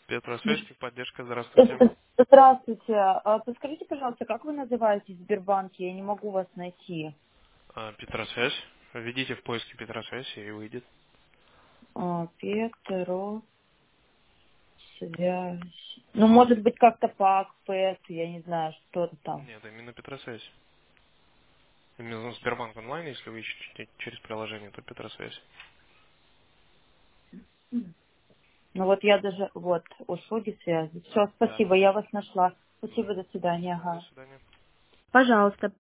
Петросвязь, поддержка, здравствуйте. Здравствуйте. Подскажите, пожалуйста, как вы называетесь в Сбербанке? Я не могу вас найти. Петросвязь. Введите в поиске Петросвязь и выйдет. Петросвязь. Ну, может быть, как-то ПАК, ПЭС, я не знаю, что-то там. Нет, именно Петросвязь. Именно Сбербанк онлайн, если вы ищете через приложение, то Петросвязь. Ну вот я даже, вот, услуги связи. Все, Да. спасибо, я вас нашла. Да. Спасибо, до свидания. Все, до Ага. свидания. Пожалуйста.